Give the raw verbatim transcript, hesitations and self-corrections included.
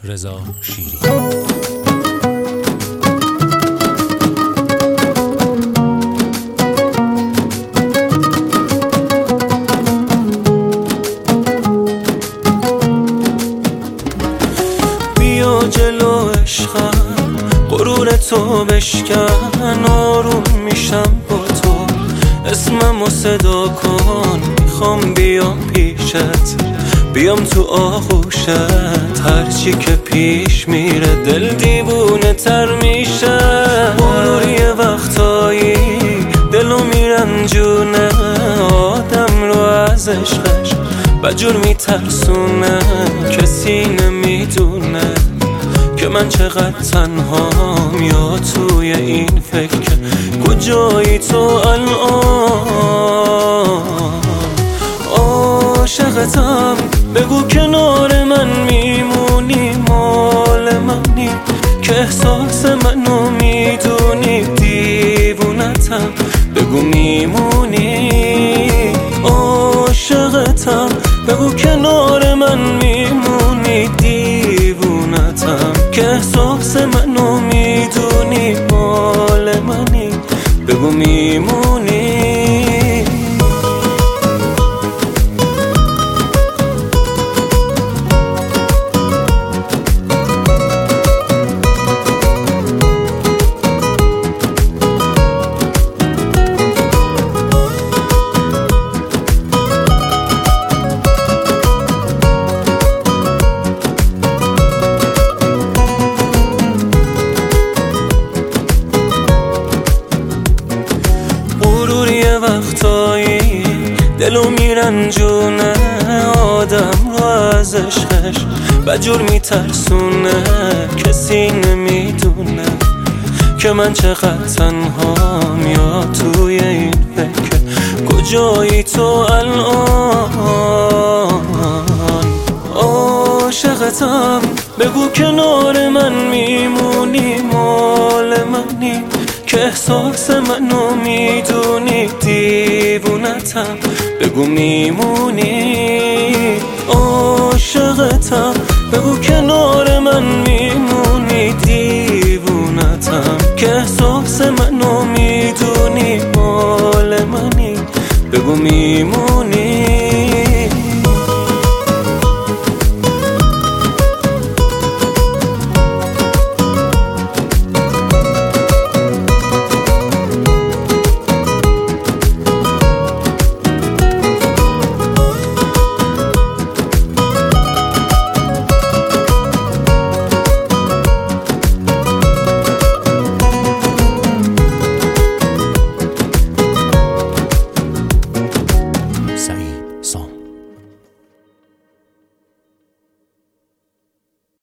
رضا شیری. بیا جلو عشقم، غرور تو بشکن، آروم میشم با تو، اسممو صدا کن، میخوام بیام پیشت، بیام تو آغوشت، هرچی که پیش میره دل دیوونه تر میشه. غرور یه وقتایی دلو میرنجونه، آدم رو از عشقش بجور میترسونه، کسی نمیدونه که من چقدر تنهام، یا توی این فکر کجایی تو الان. عاشقتم، بگو کنار من میمونی، مال منی که احساس منو میدونی، دیوونتم بگو میمونی. عاشقتم، بگو کنار من میمونی، دیوونتم که احساس منو میدونی، مال منی بگو میمونی. وقتایی دلو میرنجونه، آدم رو از عشقش بجور میترسونه، کسی نمیدونه که من چقدر تنهام، یا توی این فکر کجایی تو الان. عاشقتم، بگو کنار من میمونی، مال منی که احساس منو میدونی، دیوونتم بگو میمونی. عاشقتم، بگو کنار من میمونی، دیوونتم که احساس منو میدونی، مال منی بگو میمونی.